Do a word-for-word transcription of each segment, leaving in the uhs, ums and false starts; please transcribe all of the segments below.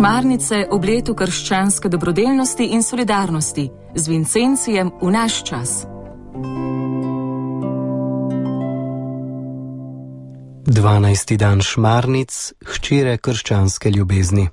Šmarnice ob letu krščanske dobrodelnosti in solidarnosti z Vincencijem v naš čas. dvanajsti dan Šmarnic, hčere krščanske ljubezni.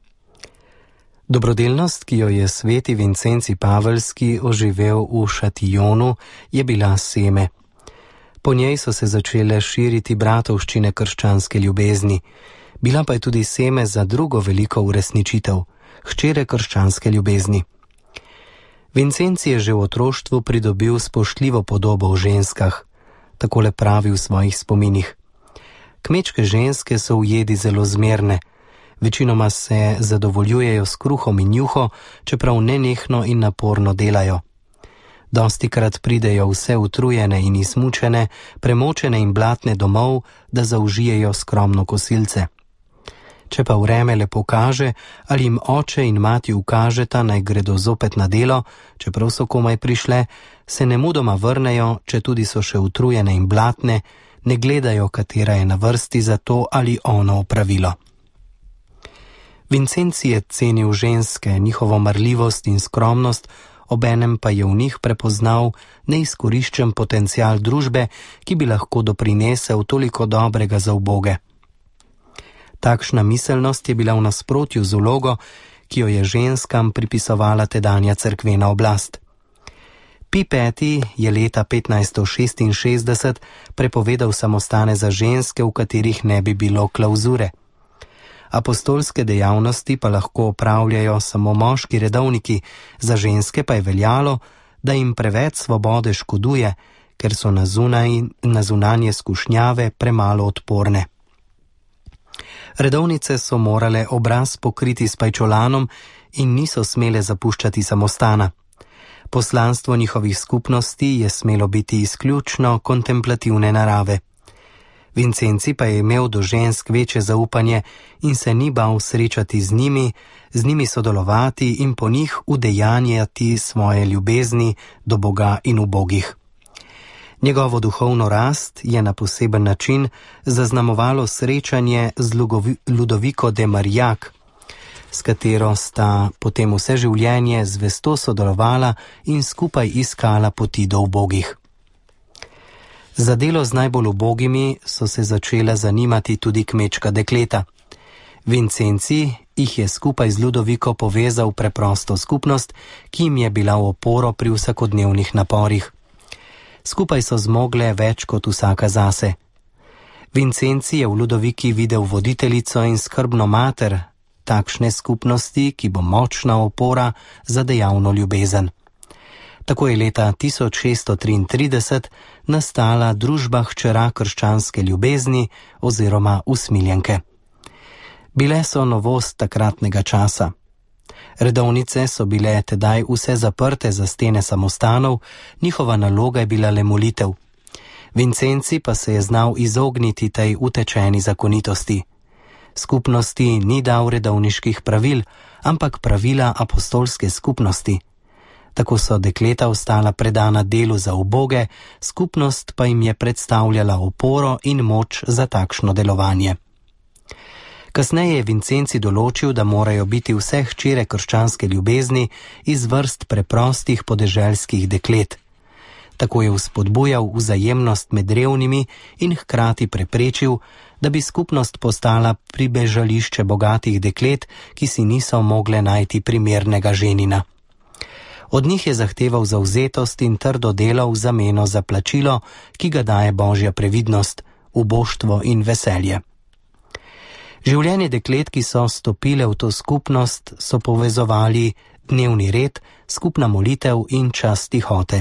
Dobrodelnost, ki jo je sveti Vincencij Paveljski oživel v Šatijonu, je bila seme. Po njej so se začele širiti bratovščine krščanske ljubezni. Bila pa je tudi seme za drugo veliko uresničitev, hčere krščanske ljubezni. Vincencij je že v otroštvu pridobil spoštljivo podobo o ženskah, takole pravi v svojih spominih. Kmečke ženske so v jedi zelo zmerne, večinoma se zadovoljujejo s kruhom in juho, čeprav nenehno in naporno delajo. Dostikrat pridejo vse utrujene in izmučene, premočene in blatne domov, da zaužijejo skromno kosilce. Če pa vreme lepo kaže, ali jim oče in mati ukažeta, naj gredo zopet na delo, čeprav so komaj prišle, se nemudoma vrnejo, če tudi so še utrujene in blatne, ne gledajo, katera je na vrsti za to ali ono opravilo. Vincencij je cenil ženske, njihovo marljivost in skromnost, obenem pa je v njih prepoznal neizkoriščen potencial družbe, ki bi lahko doprinesel toliko dobrega za uboge. Takšna miselnost je bila v nasprotju z vlogo, ki jo je ženskam pripisovala tedanja cerkvena oblast. Pij peti je leta petnajststo šestinšestdeset prepovedal samostane za ženske, v katerih ne bi bilo klauzure. Apostolske dejavnosti pa lahko opravljajo samo moški redovniki, za ženske pa je veljalo, da jim preveč svobode škoduje, ker so na, zunaj, na zunanje skušnjave premalo odporne. Redovnice so morale obraz pokriti s pajčolanom in niso smele zapuščati samostana. Poslanstvo njihovih skupnosti je smelo biti izključno kontemplativne narave. Vincencij pa je imel do žensk večje zaupanje in se ni bal srečati z njimi, z njimi sodelovati in po njih udejanjati svoje ljubezni do Boga in ubogih. Njegovo duhovno rast je na poseben način zaznamovalo srečanje z Ludoviko de Marillac, s katero sta potem vse življenje zvesto sodelovala in skupaj iskala poti do ubogih. Za delo z najbolj ubogimi so se začela zanimati tudi kmečka dekleta. Vincencij jih je skupaj z Ludoviko povezal preprosto skupnost, ki jim je bila v oporo pri vsakodnevnih naporih. Skupaj so zmogle več kot vsaka zase. Vincencij je v Ludoviki videl voditeljico in skrbno mater takšne skupnosti, ki bo močna opora za dejavno ljubezen. Tako je leta tisoč šeststo triintrideset nastala družba hčera krščanske ljubezni oziroma usmiljenke. Bile so novost takratnega časa. Redovnice so bile tedaj vse zaprte za stene samostanov, njihova naloga je bila le molitev. Vincencij pa se je znal izogniti tej utečeni zakonitosti. Skupnosti ni dal redovniških pravil, ampak pravila apostolske skupnosti. Tako so dekleta ostala predana delu za uboge, skupnost pa jim je predstavljala oporo in moč za takšno delovanje. Kasneje je Vincencij določil, da morajo biti vse hčere krščanske ljubezni iz vrst preprostih podeželskih deklet. Tako je vzpodbujal vzajemnost med revnimi in hkrati preprečil, da bi skupnost postala pribežališče bogatih deklet, ki si niso mogle najti primernega ženina. Od njih je zahteval zavzetost in trdo delo v zameno za plačilo, ki ga daje božja previdnost, uboštvo in veselje. Življenje deklet, ki so stopile v to skupnost, so povezovali dnevni red, skupna molitev in čas tihote.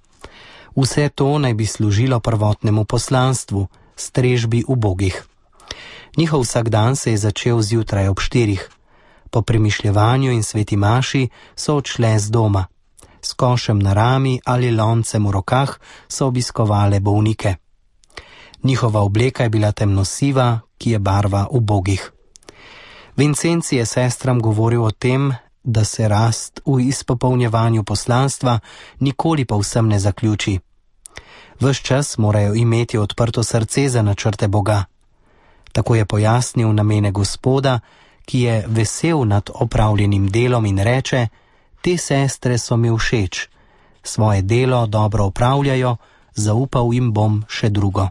Vse to naj bi služilo prvotnemu poslanstvu, strežbi ubogih. Njihov vsakdan se je začel zjutraj ob štirih. Po premišljevanju in sveti maši so odšle z doma. S košem na rami ali loncem v rokah so obiskovale bolnike. Njihova obleka je bila temnosiva, ki je barva ubogih. Vincencij je sestram govoril o tem, da se rast v izpopolnjevanju poslanstva nikoli povsem ne zaključi. Ves čas morajo imeti odprto srce za načrte Boga. Tako je pojasnil namene Gospoda, ki je vesel nad opravljenim delom in reče: te sestre so mi všeč, svoje delo dobro opravljajo, zaupal jim bom še drugo.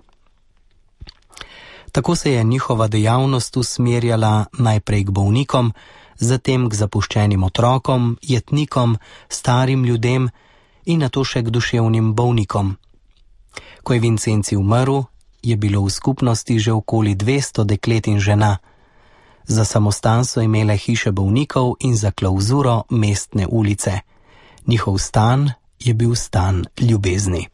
Tako se je njihova dejavnost usmerjala najprej k bolnikom, zatem k zapuščenim otrokom, jetnikom, starim ljudem in nato še k duševnim bolnikom. Ko je Vincenci umrl, je bilo v skupnosti že okoli dvesto deklet in žena. Za samostan so imele hiše bolnikov in za klauzuro mestne ulice. Njihov stan je bil stan ljubezni.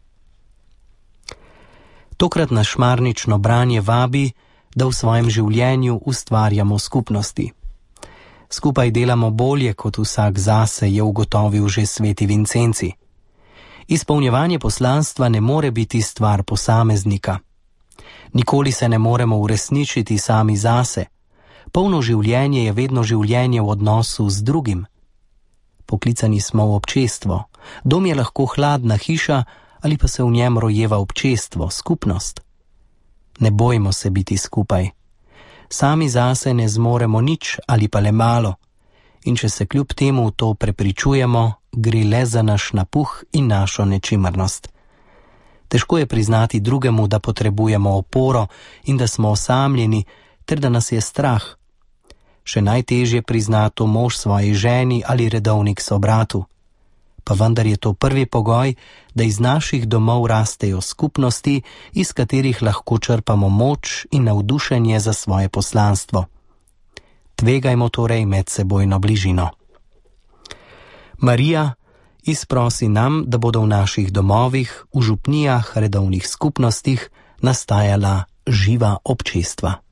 Tokrat nas šmarnično branje vabi, da v svojem življenju ustvarjamo skupnosti. Skupaj delamo bolje kot vsak zase, je ugotovil že sveti Vincenci. Izpolnjevanje poslanstva ne more biti stvar posameznika. Nikoli se ne moremo uresničiti sami zase. Polno življenje je vedno življenje v odnosu z drugim. Poklicani smo v občestvo. Dom je lahko hladna hiša ali pa se v njem rojeva občestvo, skupnost. Ne bojmo se biti skupaj. Sami zase ne zmoremo nič ali pa le malo. In če se kljub temu v to prepričujemo, gre le za naš napuh in našo nečimrnost. Težko je priznati drugemu, da potrebujemo oporo in da smo osamljeni, ter da nas je strah. Še najtežje priznato mož svoji ženi ali redovnik sobratu. Pa vendar je to prvi pogoj, da iz naših domov rastejo skupnosti, iz katerih lahko črpamo moč in navdušenje za svoje poslanstvo. Tvegajmo torej medsebojno bližino. Marija, izprosi nam, da bodo v naših domovih, v župnijah, redovnih skupnostih nastajala živa občestva.